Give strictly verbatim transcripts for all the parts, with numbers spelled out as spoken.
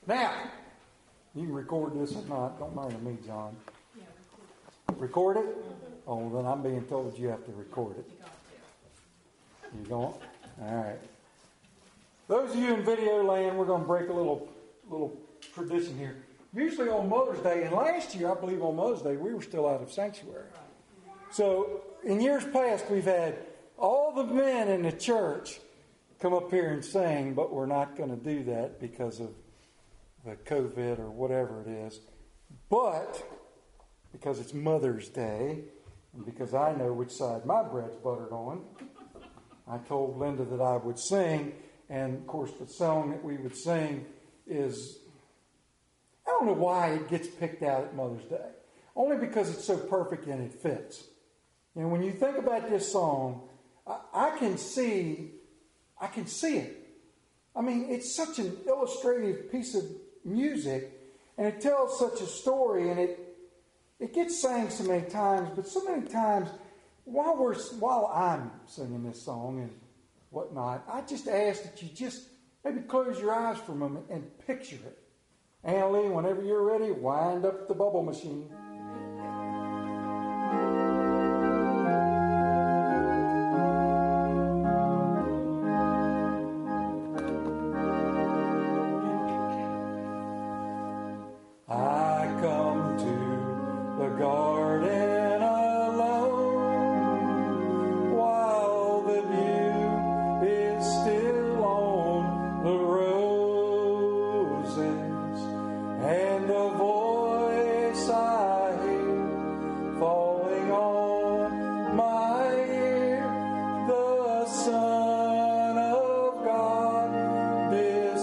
Now, you can record this or not. Don't matter to me, John. Yeah, record. Record it? Oh, then I'm being told you have to record it. You got to. You don't? All right. Those of you in video land, we're going to break a little little tradition here. Usually on Mother's Day, and last year, I believe on Mother's Day, we were still out of sanctuary. So, in years past, we've had all the men in the church come up here and sing, but we're not going to do that because of the COVID or whatever it is. But, because it's Mother's Day, and because I know which side my bread's buttered on, I told Linda that I would sing. And, of course, the song that we would sing is, I don't know why it gets picked out at Mother's Day. Only because it's so perfect and it fits. And when you think about this song, I, I can see, I can see it. I mean, it's such an illustrative piece of music, and it tells such a story, and it it gets sang so many times, but so many times while we're while I'm singing this song and whatnot, I just ask that you just maybe close your eyes for a moment and picture it. Anna Lee, whenever you're ready, wind up the bubble machine. Garden alone, while the dew is still on the roses, and the voice I hear falling on my ear, the Son of God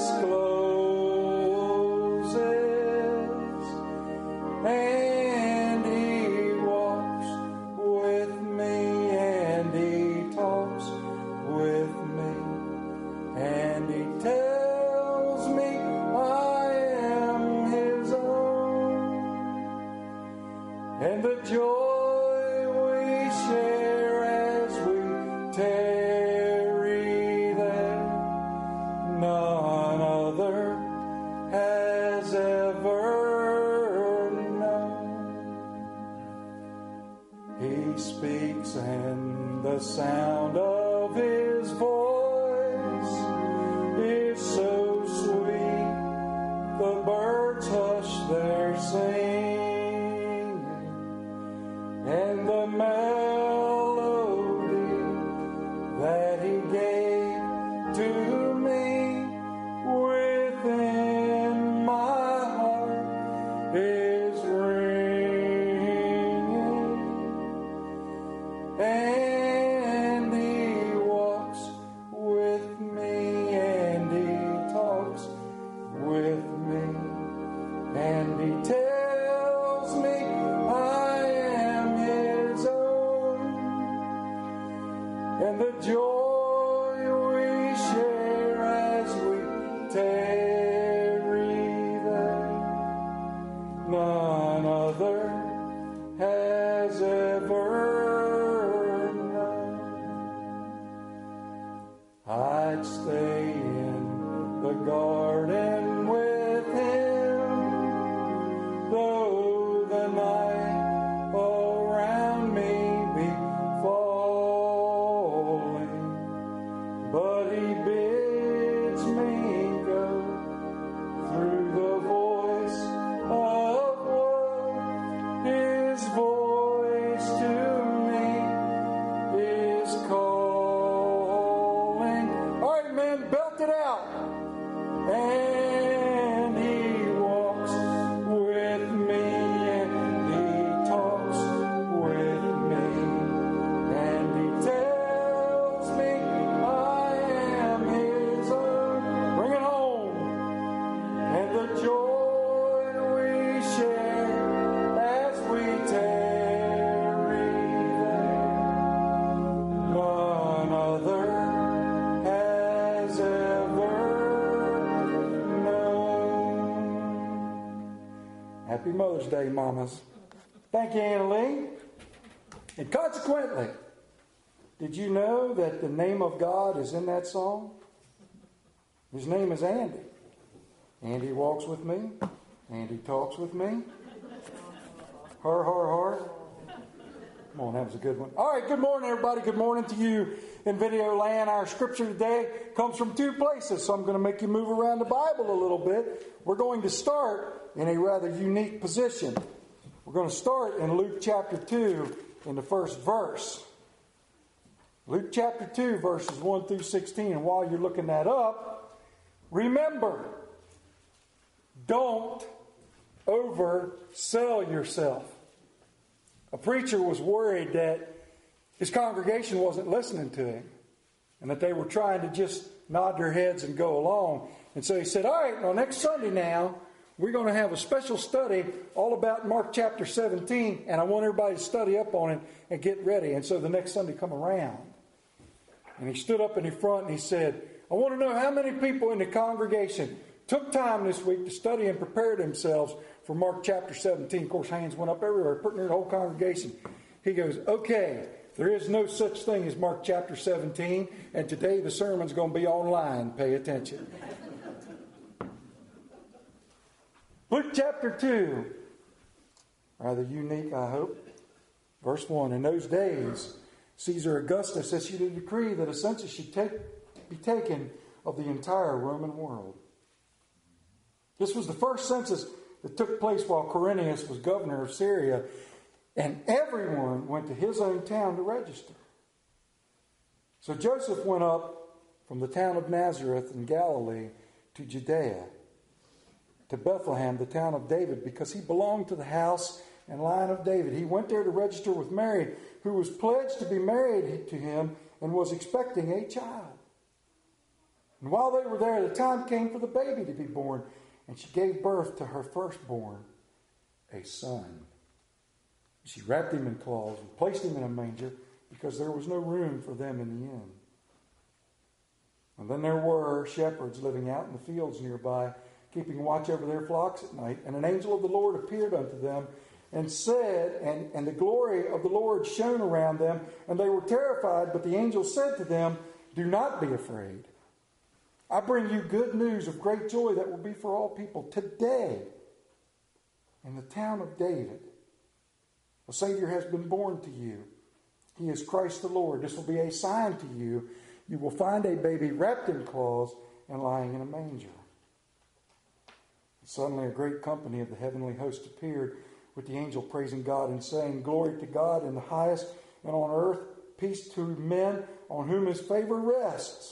discloses, and with me, and he tells me I am his own, and the joy we share as we tarry there, none other has ever known. He speaks, and the sound of his voice is so sweet, the birds hush their singing, and the melody that he gave to me within my heart is ringing, and he walks with me, and he talks with me, and he tells me I am his own, and the joy we share as we tarry there, none other has ever known. I'd stay in the garden with him, though the night around me be falling, but he bids me go through the voice of woe. His voice to me is calling. All right, man, belt it out. And he walks with me, and he talks with me, and he tells me I am his own. Bring it home. And the joy we share as we tarry there, none other has ever known. Happy Mother's Day, mamas. Thank you, Anna Lee. And consequently, did you know that the name of God is in that song? His name is Andy. Andy walks with me. Andy talks with me. Har, har, har. Come on, that was a good one. All right, good morning, everybody. Good morning to you in video land. Our scripture today comes from two places, so I'm going to make you move around the Bible a little bit. We're going to start in a rather unique position. We're going to start in Luke chapter two in the first verse. Luke chapter two, verses one through sixteen. And while you're looking that up, remember, don't oversell yourself. A preacher was worried that his congregation wasn't listening to him and that they were trying to just nod their heads and go along. And so he said, all right, well, next Sunday now, we're going to have a special study all about Mark chapter seventeen, and I want everybody to study up on it and get ready. And so the next Sunday come around, and he stood up in the front and he said, I want to know how many people in the congregation took time this week to study and prepare themselves for Mark chapter seventeen. Of course, hands went up everywhere, putting near the whole congregation. He goes, okay, there is no such thing as Mark chapter seventeen, and today the sermon's going to be online. Pay attention. Luke chapter two, rather unique, I hope. Verse one, in those days, Caesar Augustus issued a decree that a census should take, be taken of the entire Roman world. This was the first census that took place while Quirinius was governor of Syria, and everyone went to his own town to register. So Joseph went up from the town of Nazareth in Galilee to Judea, to Bethlehem, the town of David, because he belonged to the house and line of David. He went there to register with Mary, who was pledged to be married to him and was expecting a child. And while they were there, the time came for the baby to be born, and she gave birth to her firstborn, a son. She wrapped him in cloths and placed him in a manger because there was no room for them in the inn. And then there were shepherds living out in the fields nearby, keeping watch over their flocks at night. And an angel of the Lord appeared unto them and said, and, and the glory of the Lord shone around them, and they were terrified. But the angel said to them, do not be afraid. I bring you good news of great joy that will be for all people. Today, in the town of David, a Savior has been born to you. He is Christ the Lord. This will be a sign to you. You will find a baby wrapped in cloths and lying in a manger. Suddenly a great company of the heavenly host appeared with the angel praising God and saying, glory to God in the highest, and on earth peace to men on whom his favor rests.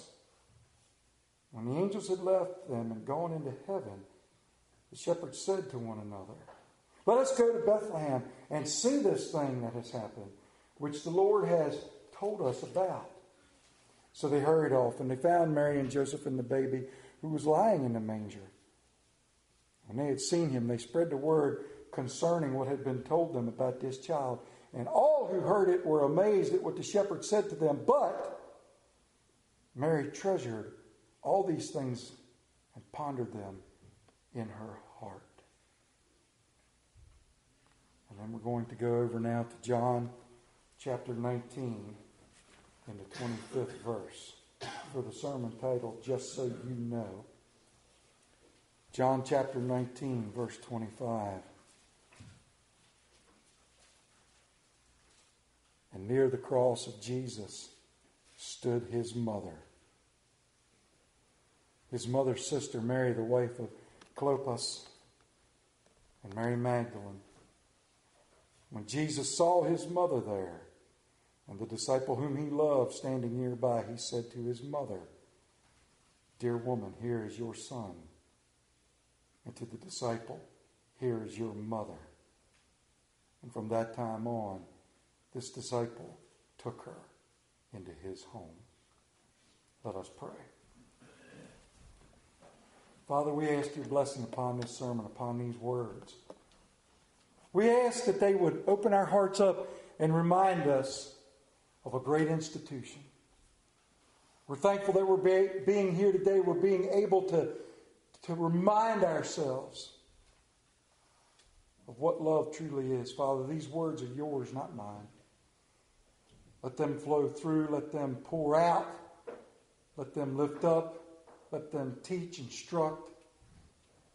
When the angels had left them and gone into heaven, the shepherds said to one another, let us go to Bethlehem and see this thing that has happened, which the Lord has told us about. So they hurried off, and they found Mary and Joseph and the baby who was lying in the manger. When they had seen him, they spread the word concerning what had been told them about this child. And all who heard it were amazed at what the shepherds said to them. But Mary treasured all these things and pondered them in her heart. And then we're going to go over now to John chapter nineteen in the twenty-fifth verse for the sermon titled, Just So You Know. John chapter nineteen, verse twenty-five. And near the cross of Jesus stood his mother. His mother's sister, Mary, the wife of Clopas, and Mary Magdalene. When Jesus saw his mother there, and the disciple whom he loved standing nearby, he said to his mother, Dear woman, here is your son. And to the disciple, here is your mother. And from that time on, this disciple took her into his home. Let us pray. Father, we ask your blessing upon this sermon, upon these words. We ask that they would open our hearts up and remind us of a great institution. We're thankful that we're be, being here today. We're being able to, to remind ourselves of what love truly is. Father, these words are yours, not mine. Let them flow through. Let them pour out. Let them lift up. Let them teach, instruct.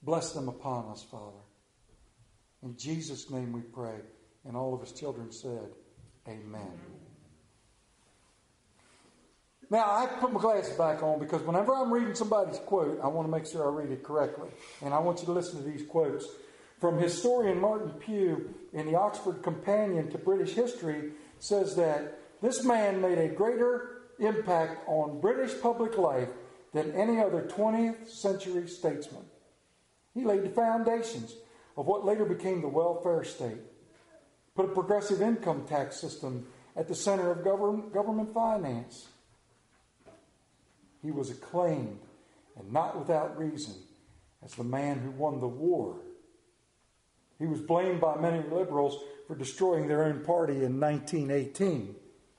Bless them upon us, Father. In Jesus' name we pray. And all of his children said, amen. Now, I put my glasses back on because whenever I'm reading somebody's quote, I want to make sure I read it correctly. And I want you to listen to these quotes. From historian Martin Pugh in the Oxford Companion to British History says that this man made a greater impact on British public life than any other twentieth century statesman. He laid the foundations of what later became the welfare state, put a progressive income tax system at the center of government, government finance. He was acclaimed, and not without reason, as the man who won the war. He was blamed by many liberals for destroying their own party in nineteen eighteen.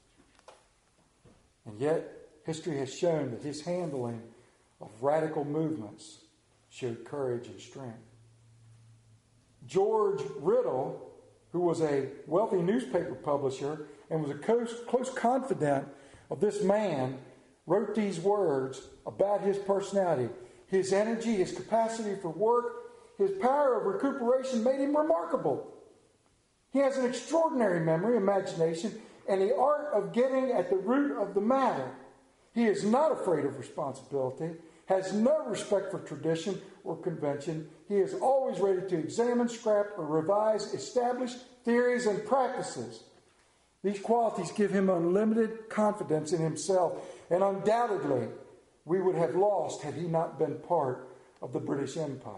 And yet, history has shown that his handling of radical movements showed courage and strength. George Riddle, who was a wealthy newspaper publisher and was a close, close confidant of this man, wrote these words about his personality. His energy, his capacity for work, his power of recuperation made him remarkable. He has an extraordinary memory, imagination, and the art of getting at the root of the matter. He is not afraid of responsibility, has no respect for tradition or convention. He is always ready to examine, scrap, or revise established theories and practices. These qualities give him unlimited confidence in himself, and undoubtedly we would have lost had he not been part of the British Empire.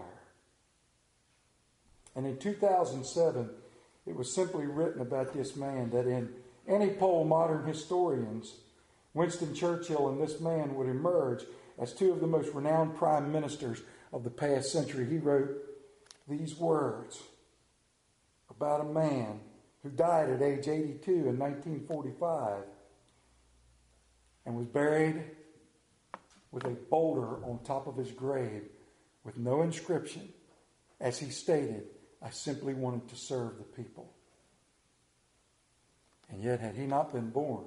And in two thousand seven, it was simply written about this man that in any poll modern historians, Winston Churchill and this man would emerge as two of the most renowned prime ministers of the past century. He wrote these words about a man who died at age eighty-two in nineteen forty-five and was buried with a boulder on top of his grave with no inscription. As he stated, I simply wanted to serve the people. And yet, had he not been born,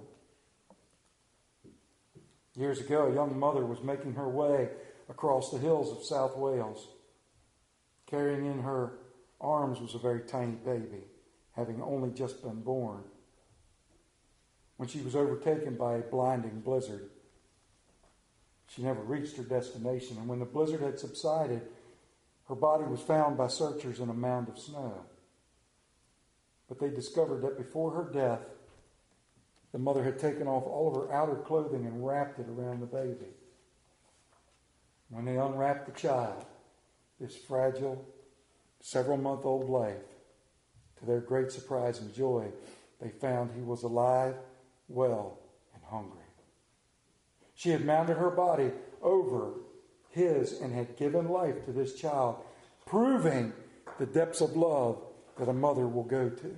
years ago, a young mother was making her way across the hills of South Wales. Carrying in her arms was a very tiny baby, having only just been born, when she was overtaken by a blinding blizzard. She never reached her destination, and when the blizzard had subsided, her body was found by searchers in a mound of snow. But they discovered that before her death, the mother had taken off all of her outer clothing and wrapped it around the baby. When they unwrapped the child, this fragile, several-month-old life, to their great surprise and joy, they found he was alive, well, and hungry. She had mounted her body over his and had given life to this child, proving the depths of love that a mother will go to.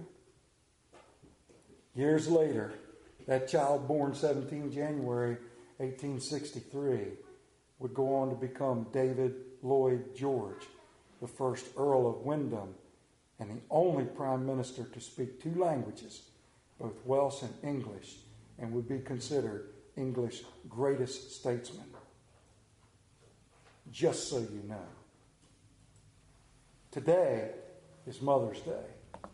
Years later, that child, born the seventeenth of January eighteen sixty-three, would go on to become David Lloyd George, the first Earl of Wyndham, and the only Prime Minister to speak two languages, both Welsh and English, and would be considered English's greatest statesman. Just so you know. Today is Mother's Day.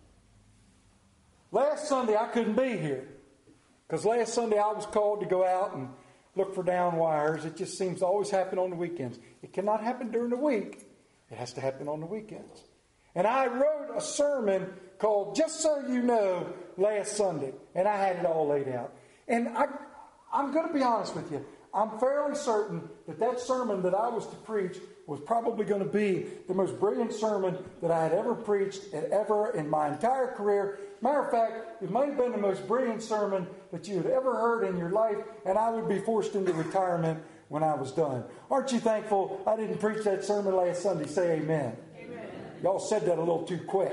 Last Sunday I couldn't be here because last Sunday I was called to go out and look for down wires. It just seems to always happen on the weekends. It cannot happen during the week. It has to happen on the weekends. And I wrote a sermon called Just So You Know last Sunday, and I had it all laid out. And I, I'm going to be honest with you. I'm fairly certain that that sermon that I was to preach was probably going to be the most brilliant sermon that I had ever preached ever in my entire career. Matter of fact, it might have been the most brilliant sermon that you had ever heard in your life, and I would be forced into retirement when I was done. Aren't you thankful I didn't preach that sermon last Sunday? Say amen. Amen. Y'all said that a little too quick.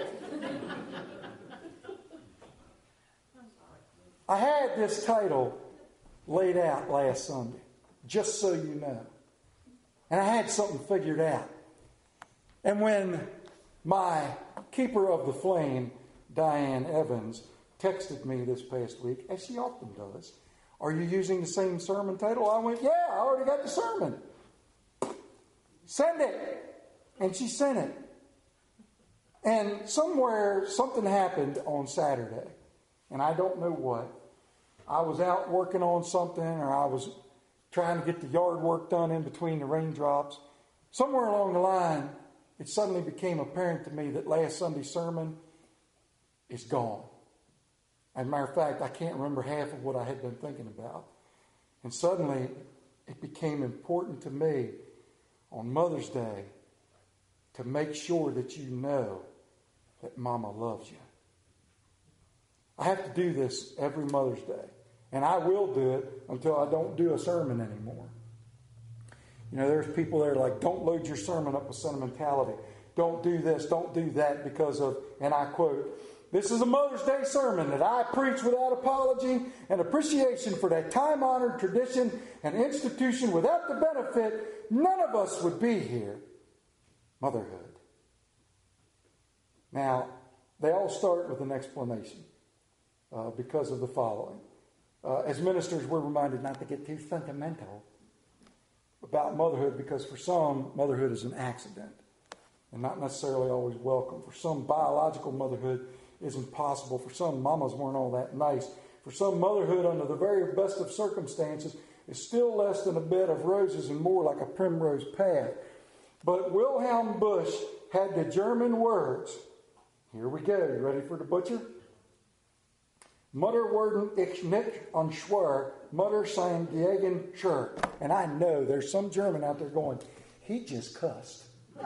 I had this title laid out last Sunday, Just So You Know. And I had something figured out. And when my keeper of the flame, Diane Evans, texted me this past week, as she often does, are you using the same sermon title? I went, yeah, I already got the sermon. Send it. And she sent it. And somewhere, something happened on Saturday. And I don't know what. I was out working on something, or I was trying to get the yard work done in between the raindrops. Somewhere along the line, it suddenly became apparent to me that last Sunday's sermon is gone. As a matter of fact, I can't remember half of what I had been thinking about. And suddenly, it became important to me on Mother's Day to make sure that you know that Mama loves you. I have to do this every Mother's Day. And I will do it until I don't do a sermon anymore. You know, there's people that are like, don't load your sermon up with sentimentality. Don't do this, don't do that because of, and I quote, "This is a Mother's Day sermon that I preach without apology and appreciation for that time-honored tradition and institution. Without the benefit, none of us would be here." Motherhood. Now, they all start with an explanation uh, because of the following. Uh, as ministers, we're reminded not to get too sentimental about motherhood, because for some, motherhood is an accident and not necessarily always welcome. For some, biological motherhood isn't possible. For some, mamas weren't all that nice. For some, motherhood under the very best of circumstances is still less than a bed of roses and more like a primrose path. But Wilhelm Busch had the German words. Here we go. You ready for the butcher? Mutter werden ich nicht anschwör, Mutter sein gegen Schur. And I know there's some German out there going, he just cussed.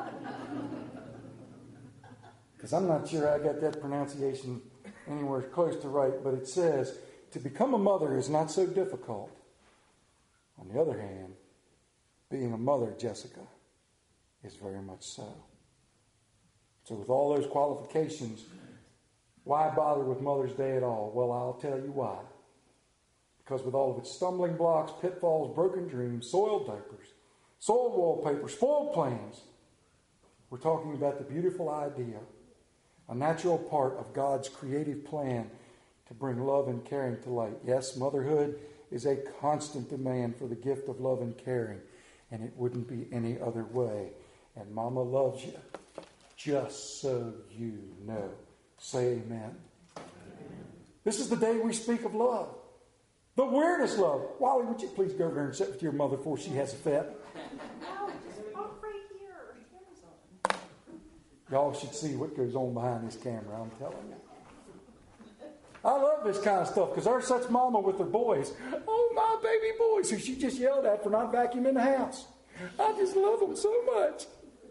Because I'm not sure I got that pronunciation anywhere close to right, but it says, to become a mother is not so difficult. On the other hand, being a mother, Jessica, is very much so. So with all those qualifications, why bother with Mother's Day at all? Well, I'll tell you why. Because with all of its stumbling blocks, pitfalls, broken dreams, soiled diapers, soiled wallpaper, spoiled plans, we're talking about the beautiful idea, a natural part of God's creative plan to bring love and caring to light. Yes, motherhood is a constant demand for the gift of love and caring, and it wouldn't be any other way. And Mama loves you, just so you know. Say amen. Amen. This is the day we speak of love. The weirdest love. Wally, would you please go over there and sit with your mother before she has a fit? No, just walk right here. Y'all should see what goes on behind this camera, I'm telling you. I love this kind of stuff because there's such mama with her boys. Oh, my baby boys, who she just yelled at for not vacuuming the house. I just love them so much.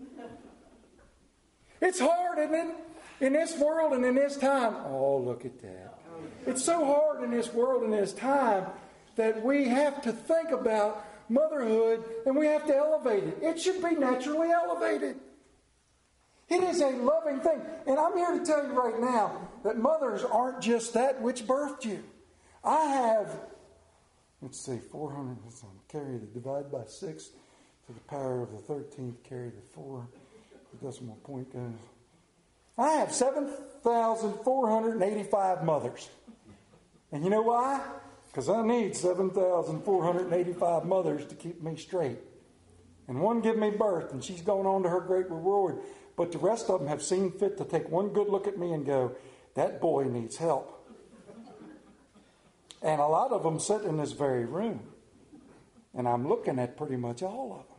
It's hard, isn't it? In this world and in this time. Oh, look at that. It's so hard in this world and this time that we have to think about motherhood and we have to elevate it. It should be naturally elevated. It is a loving thing. And I'm here to tell you right now that mothers aren't just that which birthed you. I have, let's see, four hundred, carry the divide by six to the power of the thirteenth, carry the four, the decimal point goes. I have seven thousand four hundred eighty-five mothers. And you know why? Because I need seven thousand four hundred eighty-five mothers to keep me straight. And one gave me birth, and she's going on to her great reward. But the rest of them have seen fit to take one good look at me and go, that boy needs help. And a lot of them sit in this very room. And I'm looking at pretty much all of them.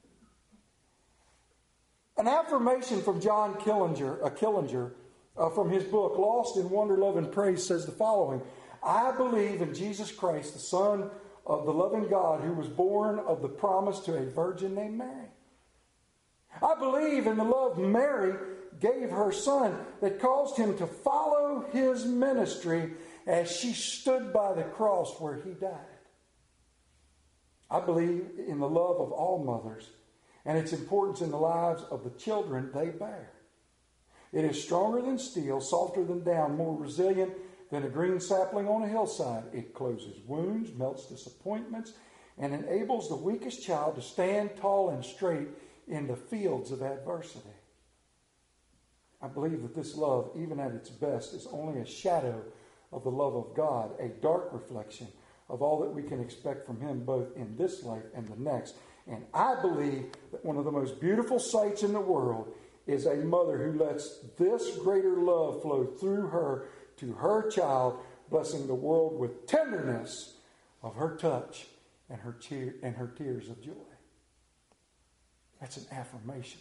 An affirmation from John Killinger, uh, Killinger uh, from his book, Lost in Wonder, Love, and Praise, says the following. I believe in Jesus Christ, the Son of the loving God, who was born of the promise to a virgin named Mary. I believe in the love Mary gave her son that caused him to follow his ministry as she stood by the cross where he died. I believe in the love of all mothers and its importance in the lives of the children they bear. It is stronger than steel, softer than down, more resilient than a green sapling on a hillside. It closes wounds, melts disappointments, and enables the weakest child to stand tall and straight in the fields of adversity. I believe that this love, even at its best, is only a shadow of the love of God, a dark reflection of all that we can expect from Him both in this life and the next. And I believe that one of the most beautiful sights in the world is a mother who lets this greater love flow through her to her child, blessing the world with tenderness of her touch and her tear, and her tears of joy. That's an affirmation.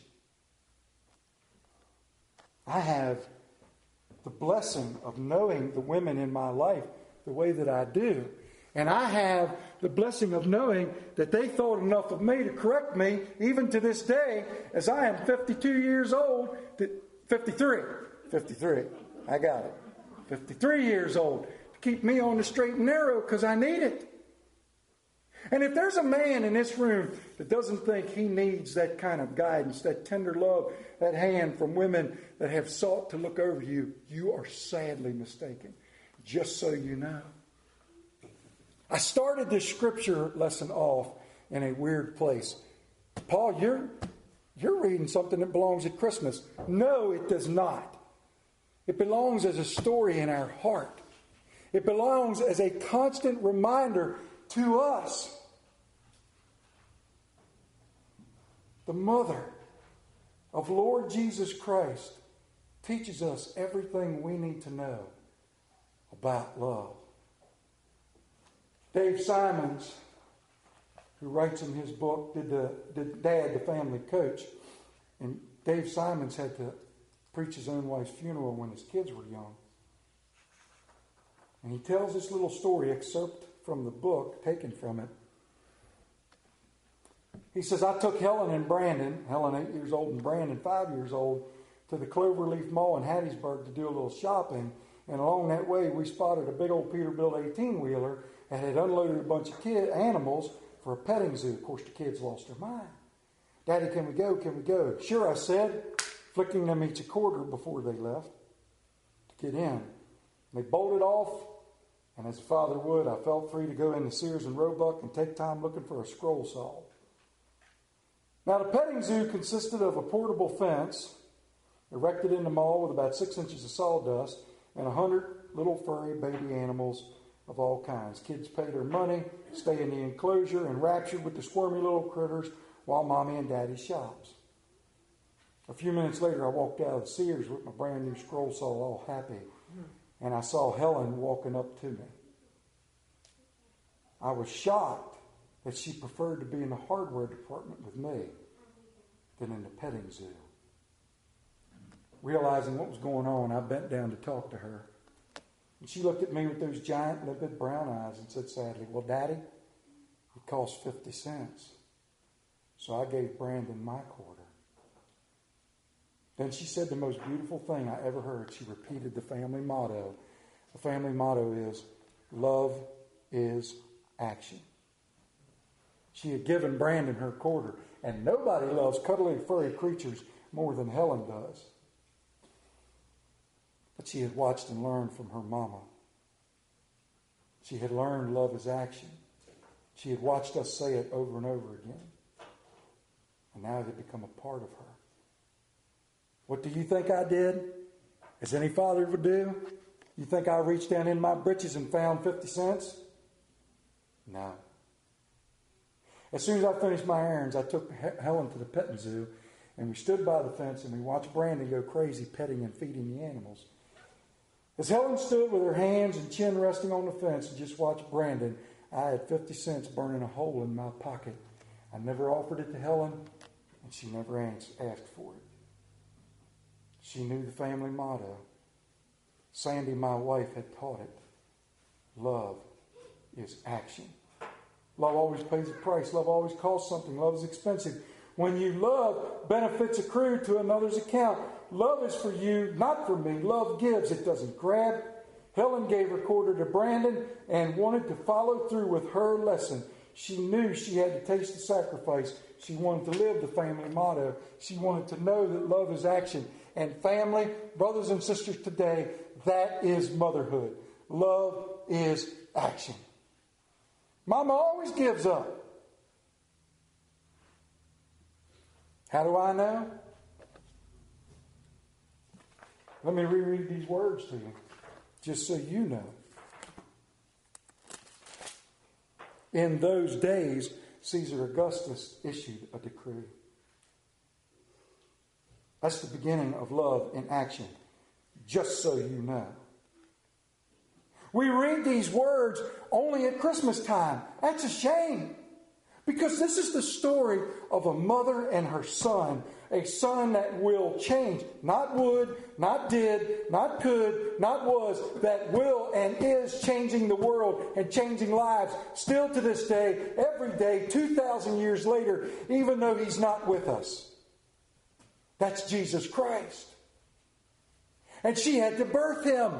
I have the blessing of knowing the women in my life the way that I do. And I have the blessing of knowing that they thought enough of me to correct me, even to this day, as I am fifty-two years old, to, fifty-three, fifty-three, I got it, fifty-three years old, to keep me on the straight and narrow because I need it. And if there's a man in this room that doesn't think he needs that kind of guidance, that tender love, that hand from women that have sought to look over you, you are sadly mistaken, just so you know. I started this scripture lesson off in a weird place. Paul, you're, you're reading something that belongs at Christmas. No, it does not. It belongs as a story in our heart. It belongs as a constant reminder to us. The mother of Lord Jesus Christ teaches us everything we need to know about love. Dave Simons, who writes in his book, Did, the, Did Dad the Family Coach? And Dave Simons had to preach his own wife's funeral when his kids were young. And he tells this little story, excerpt from the book, taken from it. He says, I took Helen and Brandon, Helen eight years old and Brandon five years old, to the Cloverleaf Mall in Hattiesburg to do a little shopping. And along that way, we spotted a big old Peterbilt eighteen-wheeler that had unloaded a bunch of kid animals for a petting zoo. Of course, the kids lost their mind. Daddy, can we go? Can we go? Sure, I said, flicking them each a quarter before they left to get in. They bolted off, and as a father would, I felt free to go into Sears and Roebuck and take time looking for a scroll saw. Now, the petting zoo consisted of a portable fence erected in the mall with about six inches of sawdust and a hundred little furry baby animals of all kinds. Kids pay their money, stay in the enclosure, enraptured with the squirmy little critters while Mommy and Daddy shops. A few minutes later, I walked out of Sears with my brand new scroll saw, all happy, and I saw Helen walking up to me. I was shocked that she preferred to be in the hardware department with me than in the petting zoo. Realizing what was going on, I bent down to talk to her. And she looked at me with those giant, limpid brown eyes and said sadly, well, Daddy, it cost fifty cents. So I gave Brandon my quarter. Then she said the most beautiful thing I ever heard. She repeated the family motto. The family motto is, love is action. She had given Brandon her quarter, and nobody loves cuddly, furry creatures more than Helen does. But she had watched and learned from her mama. She had learned love is action. She had watched us say it over and over again. And now it had become a part of her. What do you think I did? As any father would do? You think I reached down in my britches and found fifty cents? No. As soon as I finished my errands, I took Helen to the petting zoo, and we stood by the fence and we watched Brandon go crazy petting and feeding the animals. As Helen stood with her hands and chin resting on the fence and just watched Brandon, I had fifty cents burning a hole in my pocket. I never offered it to Helen, and she never asked for it. She knew the family motto. Sandy, my wife, had taught it. Love is action. Love always pays a price. Love always costs something. Love is expensive. When you love, benefits accrue to another's account. Love is for you, not for me. Love gives. It doesn't grab. Helen gave her quarter to Brandon and wanted to follow through with her lesson. She knew she had to taste the sacrifice. She wanted to live the family motto. She wanted to know that love is action. And family, brothers and sisters today, that is motherhood. Love is action. Mama always gives up. How do I know? Let me reread these words to you, just so you know. In those days, Caesar Augustus issued a decree. That's the beginning of love in action. Just so you know. We read these words only at Christmas time. That's a shame. Because this is the story of a mother and her son. A son that will change. Not would, not did, not could, not was. That will and is changing the world and changing lives. Still to this day, every day, two thousand years later, even though He's not with us. That's Jesus Christ. And she had to birth Him.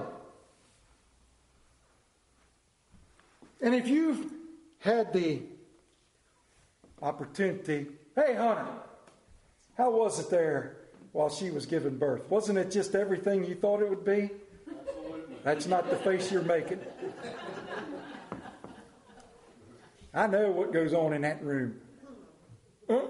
And if you've had the opportunity, hey Hunter, how was it there while she was giving birth? Wasn't it just everything you thought it would be? Absolutely. That's not the face you're making. I know what goes on in that room. Huh?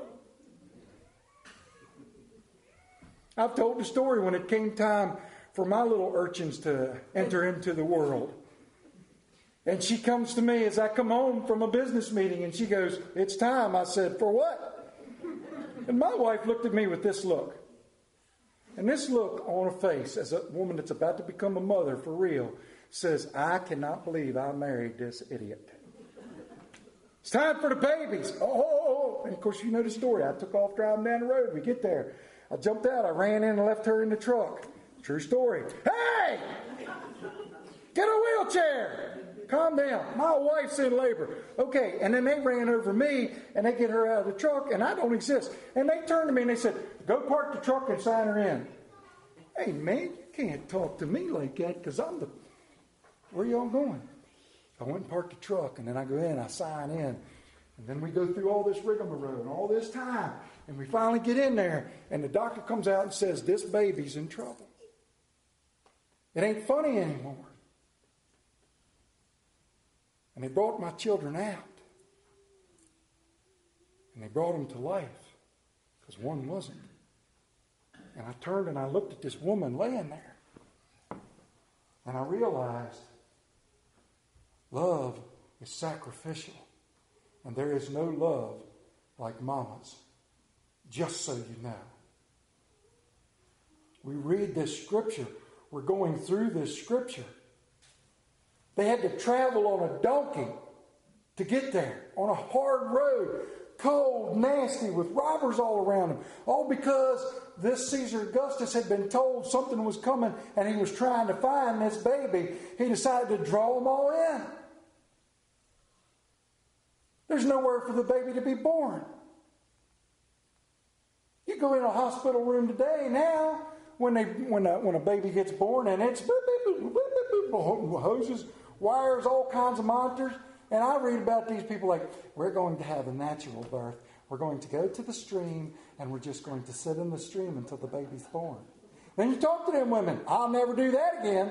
I've told the story when it came time for my little urchins to enter into the world. And she comes to me as I come home from a business meeting and she goes, "It's time." I said, "For what?" And my wife looked at me with this look. And this look on her face as a woman that's about to become a mother for real says, "I cannot believe I married this idiot. It's time for the babies." Oh, oh, oh. And of course, you know the story. I took off driving down the road. We get there. I jumped out. I ran in and left her in the truck. True story. "Hey! Get a wheelchair! Calm down. My wife's in labor." Okay, and then they ran over me and they get her out of the truck and I don't exist. And they turned to me and they said, "Go park the truck and sign her in." Hey man, you can't talk to me like that because I'm the... Where y'all going? I went and parked the truck and then I go in, I sign in. And then we go through all this rigmarole and all this time. And we finally get in there and the doctor comes out and says, "This baby's in trouble. It ain't funny anymore." And they brought my children out. And they brought them to life. Because one wasn't. And I turned and I looked at this woman laying there. And I realized love is sacrificial. And there is no love like Mama's. Just so you know. We read this scripture. We're going through this scripture. They had to travel on a donkey to get there, on a hard road, cold, nasty, with robbers all around them. All because this Caesar Augustus had been told something was coming and he was trying to find this baby. He decided to draw them all in. There's nowhere for the baby to be born. You go in a hospital room today now, when they when a, when a baby gets born and it's hoses, wires, all kinds of monitors. And I read about these people like, "We're going to have a natural birth. We're going to go to the stream and we're just going to sit in the stream until the baby's born." Then you talk to them women, "I'll never do that again."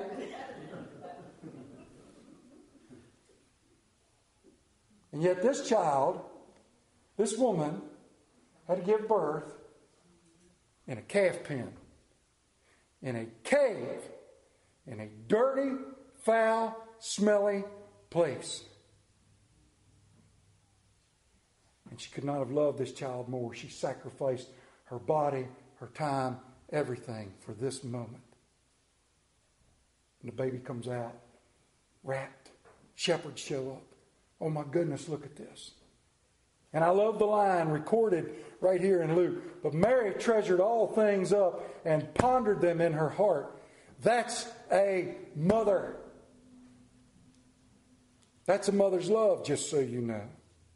And yet this child, this woman, had to give birth in a calf pen, in a cave, in a dirty, foul, smelly place. And she could not have loved this child more. She sacrificed her body, her time, everything for this moment. And the baby comes out, wrapped. Shepherds show up. Oh my goodness, look at this. And I love the line recorded right here in Luke. "But Mary treasured all things up and pondered them in her heart." That's a mother. That's a mother's love, just so you know.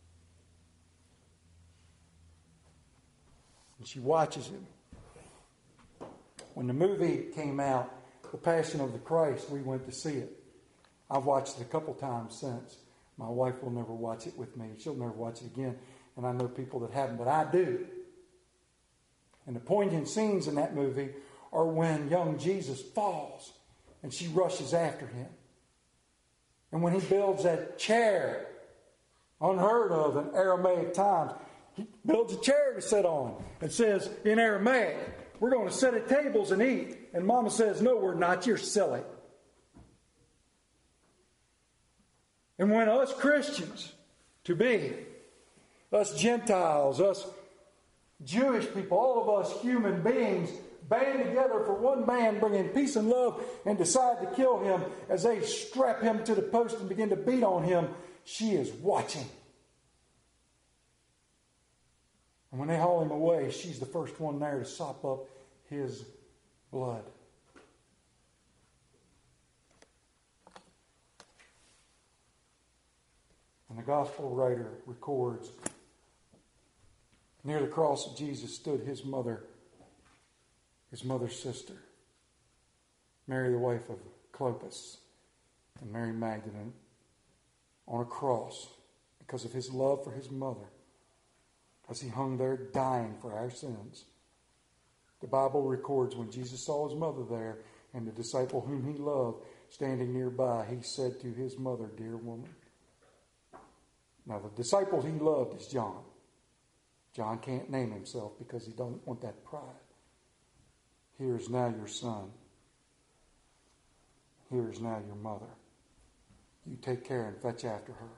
And she watches him. When the movie came out, The Passion of the Christ, we went to see it. I've watched it a couple times since. My wife will never watch it with me. She'll never watch it again. And I know people that haven't, but I do. And the poignant scenes in that movie are when young Jesus falls and she rushes after him. And when he builds that chair, unheard of in Aramaic times, he builds a chair to sit on and says in Aramaic, "We're going to sit at tables and eat." And Mama says, "No, we're not. You're silly." And when us Christians to be us Gentiles, us Jewish people, all of us human beings band together for one man, bringing peace and love, and decide to kill him as they strap him to the post and begin to beat on him. She is watching. And when they haul him away, she's the first one there to sop up his blood. And the gospel writer records, near the cross of Jesus stood his mother, his mother's sister, Mary the wife of Clopas, and Mary Magdalene, on a cross because of his love for his mother, as he hung there dying for our sins. The Bible records when Jesus saw his mother there and the disciple whom he loved standing nearby, he said to his mother, "Dear woman." Now the disciple he loved is John. John can't name himself because he don't want that pride. Here is now your son. Here is now your mother. You take care and fetch after her.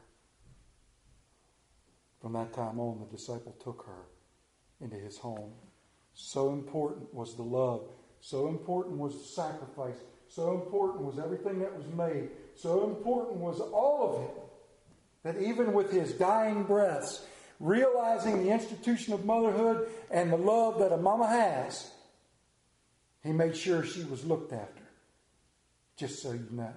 From that time on, the disciple took her into his home. So important was the love. So important was the sacrifice. So important was everything that was made. So important was all of it, that even with his dying breaths, realizing the institution of motherhood and the love that a mama has, he made sure she was looked after. Just so you know.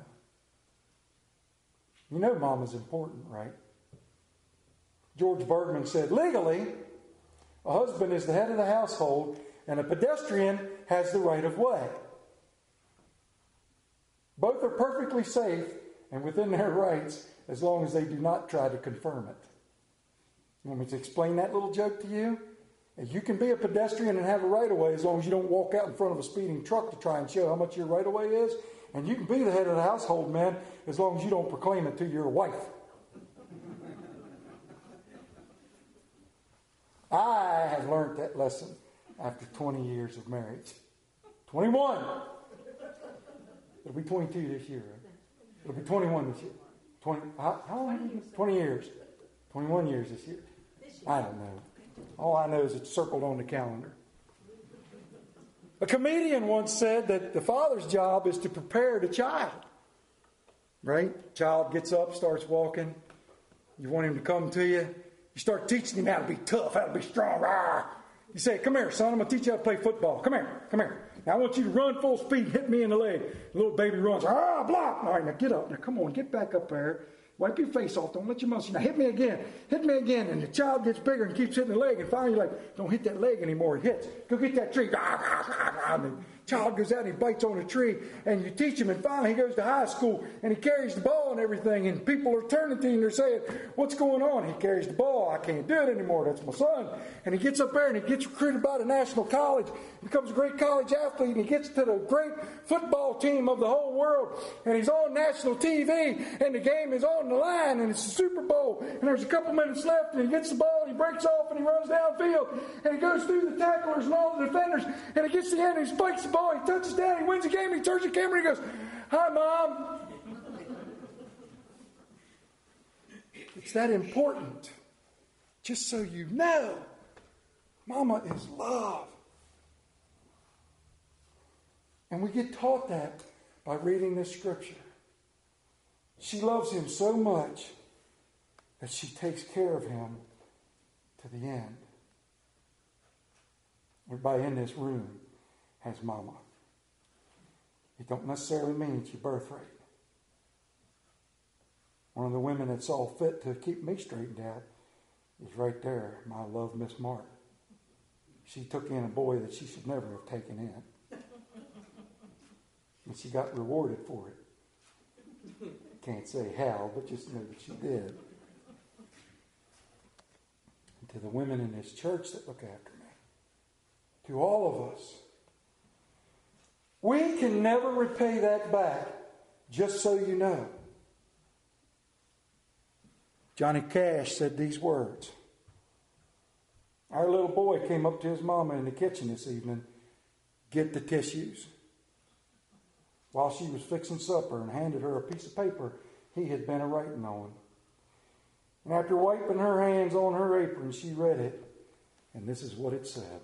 You know mama's important, right? George Bergman said, legally, a husband is the head of the household and a pedestrian has the right of way. Both are perfectly safe and within their rights as long as they do not try to confirm it. You want me to explain that little joke to you? You can be a pedestrian and have a right-of-way as long as you don't walk out in front of a speeding truck to try and show how much your right-of-way is. And you can be the head of the household, man, as long as you don't proclaim it to your wife. I have learned that lesson after twenty years of marriage. twenty-one. It'll be twenty-two this year, right? It'll be twenty-one this year. twenty, how, how long have you been? twenty years. twenty-one years this year. I don't know. All I know is it's circled on the calendar. A comedian once said that the father's job is to prepare the child. Right? Child gets up, starts walking. You want him to come to you. You start teaching him how to be tough, how to be strong. Rah! You say, "Come here, son. I'm going to teach you how to play football. Come here. Come here. Now I want you to run full speed and hit me in the leg." The little baby runs. Ah, block. All right, now get up. Now come on, get back up there. Wipe your face off. Don't let your muscles. Now hit me again. Hit me again. And the child gets bigger and keeps hitting the leg. And finally you're like, "Don't hit that leg anymore. It hits. Go get that tree." And the child goes out and he bites on a tree. And you teach him. And finally he goes to high school. And he carries the ball and everything. And people are turning to him and they're saying, "What's going on?" He carries the ball. "I can't do it anymore. That's my son." And he gets up there and he gets recruited by the national college. He becomes a great college athlete. And he gets to the great football team of the whole world. And he's on national T V. And the game is on the line. And it's the Super Bowl. And there's a couple minutes left. And he gets the ball. And he breaks off. And he runs downfield. And he goes through the tacklers and all the defenders. And he gets to the end. And he spikes the ball. He touches down. He wins the game. And he turns to the camera. And he goes, "Hi, Mom." It's that important. Just so you know, Mama is love. And we get taught that by reading this scripture. She loves him so much that she takes care of him to the end. Everybody in this room has Mama. It don't necessarily mean it's your birthright. One of the women that saw fit to keep me straightened out is right there, my love, Miss Martin. She took in a boy that she should never have taken in. And she got rewarded for it. Can't say how, but just know that she did. And to the women in this church that look after me, to all of us, we can never repay that back, just so you know. Johnny Cash said these words. Our little boy came up to his mama in the kitchen this evening, "Get the tissues." While she was fixing supper and handed her a piece of paper he had been a writing on. And after wiping her hands on her apron, she read it. And this is what it said.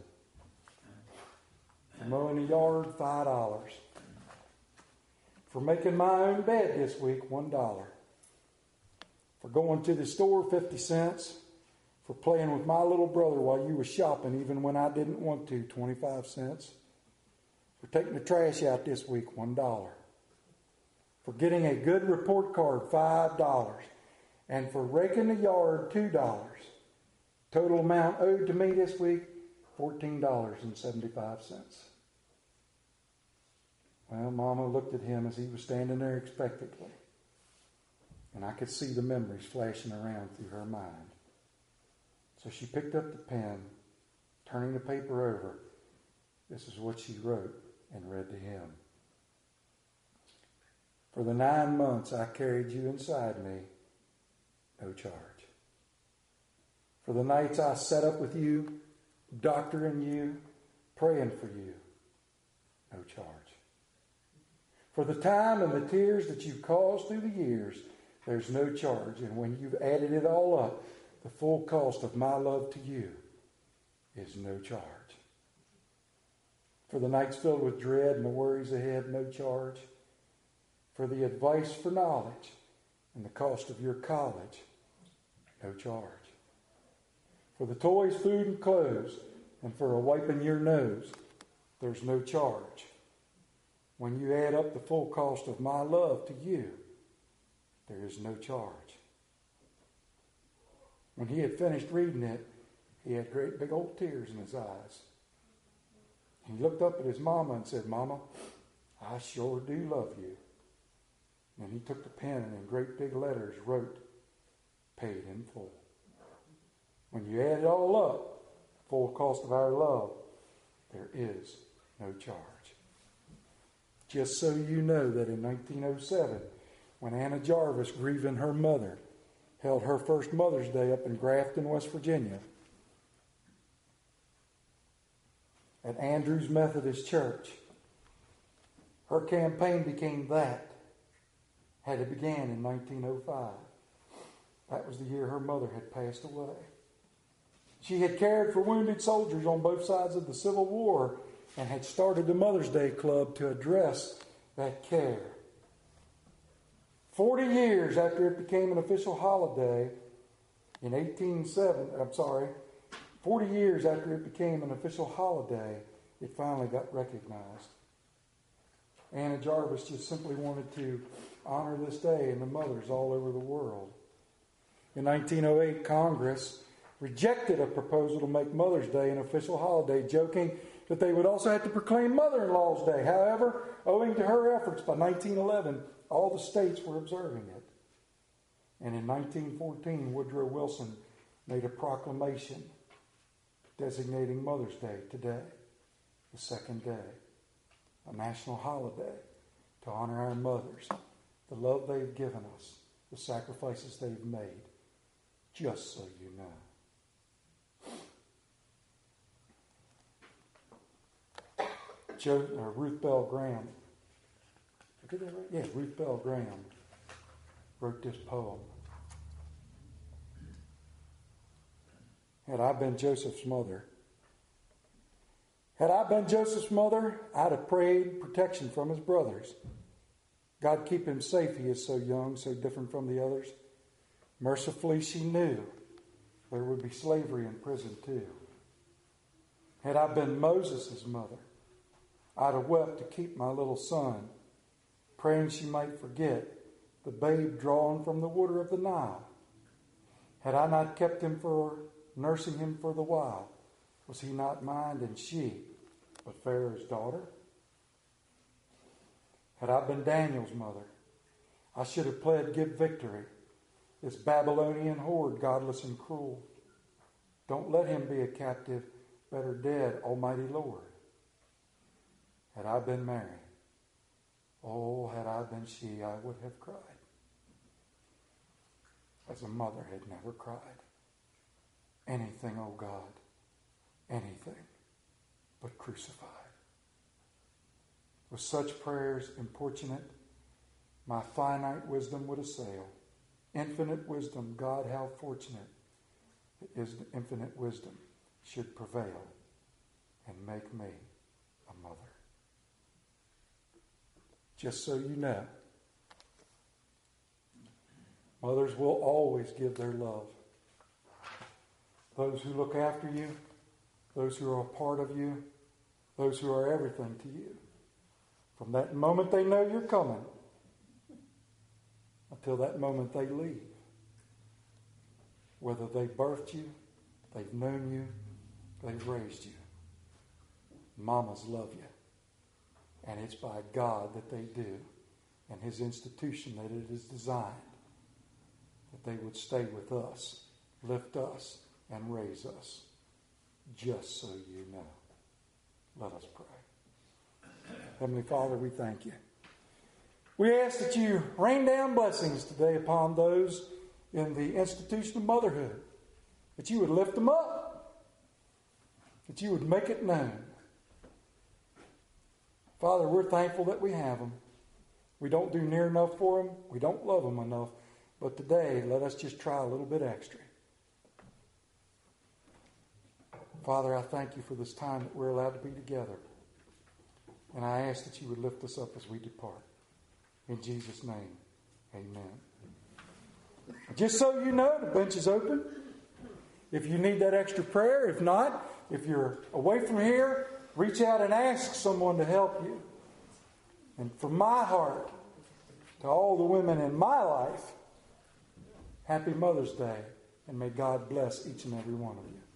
For mowing the yard, five dollars. For making my own bed this week, one dollar. For going to the store, fifty cents. For playing with my little brother while you were shopping, even when I didn't want to, twenty-five cents. For taking the trash out this week, one dollar. For getting a good report card, five dollars. And for raking the yard, two dollars. Total amount owed to me this week, fourteen dollars and seventy-five cents. Well, Mama looked at him as he was standing there expectantly. And I could see the memories flashing around through her mind. So she picked up the pen, turning the paper over. This is what she wrote and read to him. For the nine months I carried you inside me, no charge. For the nights I sat up with you, doctoring you, praying for you, no charge. For the time and the tears that you've caused through the years, there's no charge. And when you've added it all up, the full cost of my love to you is no charge. For the nights filled with dread and the worries ahead, no charge. For the advice for knowledge and the cost of your college, no charge. For the toys, food, and clothes, and for a wiping your nose, there's no charge. When you add up the full cost of my love to you, there is no charge. When he had finished reading it, he had great big old tears in his eyes. He looked up at his mama and said, Mama, I sure do love you. And he took the pen and in great big letters wrote, paid in full. When you add it all up, full cost of our love, there is no charge. Just so you know that in nineteen oh seven, when Anna Jarvis, grieving her mother, held her first Mother's Day up in Grafton, West Virginia, at Andrews Methodist Church, her campaign became that, had it began in nineteen oh five. That was the year her mother had passed away. She had cared for wounded soldiers on both sides of the Civil War and had started the Mother's Day Club to address that care. Forty years after it became an official holiday, in eighteen oh seven, I'm sorry, forty years after it became an official holiday, it finally got recognized. Anna Jarvis just simply wanted to honor this day and the mothers all over the world. In nineteen oh eight, Congress rejected a proposal to make Mother's Day an official holiday, joking that they would also have to proclaim Mother-in-Law's Day. However, owing to her efforts, by nineteen eleven, all the states were observing it. And in nineteen fourteen, Woodrow Wilson made a proclamation designating Mother's Day today, the second day, a national holiday to honor our mothers, the love they've given us, the sacrifices they've made, just so you know. Jo, uh, Ruth Bell Graham, did I get that right? Yeah, Ruth Bell Graham wrote this poem. Had I been Joseph's mother, had I been Joseph's mother, I'd have prayed protection from his brothers. God keep him safe, he is so young, so different from the others. Mercifully she knew there would be slavery in prison too. Had I been Moses' mother, I'd have wept to keep my little son, praying she might forget the babe drawn from the water of the Nile. Had I not kept him for nursing him for the while, was he not mine and she, but Pharaoh's daughter? Had I been Daniel's mother, I should have pled, give victory. This Babylonian horde, godless and cruel. Don't let him be a captive, better dead, Almighty Lord. Had I been Mary, oh, had I been she, I would have cried. As a mother had never cried. Anything, oh God, anything but crucified. With such prayers importunate, my finite wisdom would assail, infinite wisdom, God, how fortunate it is that infinite wisdom should prevail and make me a mother. Just so you know, mothers will always give their love. Those who look after you, those who are a part of you, those who are everything to you. From that moment they know you're coming until that moment they leave. Whether they birthed you, they've known you, they've raised you. Mamas love you. And it's by God that they do, and His institution that it is designed, that they would stay with us, lift us, and raise us, just so you know. Let us pray. Heavenly Father, we thank you. We ask that you rain down blessings today upon those in the institution of motherhood, that you would lift them up, that you would make it known. Father, we're thankful that we have them. We don't do near enough for them. We don't love them enough. But today, let us just try a little bit extra. Father, I thank you for this time that we're allowed to be together. And I ask that you would lift us up as we depart. In Jesus' name, amen. Just so you know, the bench is open. If you need that extra prayer, if not, if you're away from here, reach out and ask someone to help you. And from my heart, to all the women in my life, happy Mother's Day, and may God bless each and every one of you.